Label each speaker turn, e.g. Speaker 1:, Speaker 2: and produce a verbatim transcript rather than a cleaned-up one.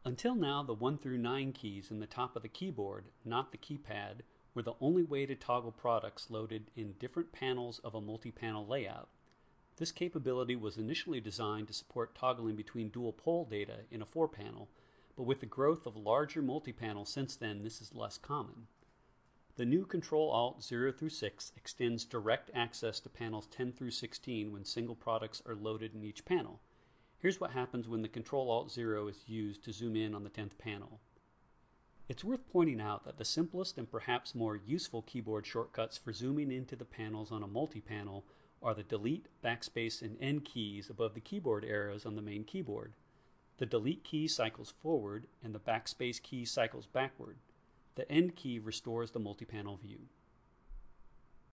Speaker 1: Until now, the one through nine keys in the top of the keyboard, not the keypad, were the only way to toggle products loaded in different panels of a multi-panel layout. This capability was initially designed to support toggling between dual pole data in a four panel, but with the growth of larger multi-panels since then, this is less common. The new Control-Alt zero through six extends direct access to panels ten through sixteen when single products are loaded in each panel. Here's what happens when the Control-Alt zero is used to zoom in on the tenth panel. It's worth pointing out that the simplest and perhaps more useful keyboard shortcuts for zooming into the panels on a multi-panel are the Delete, Backspace, and End keys above the keyboard arrows on the main keyboard. The Delete key cycles forward and the Backspace key cycles backward. The End key restores the multi-panel view.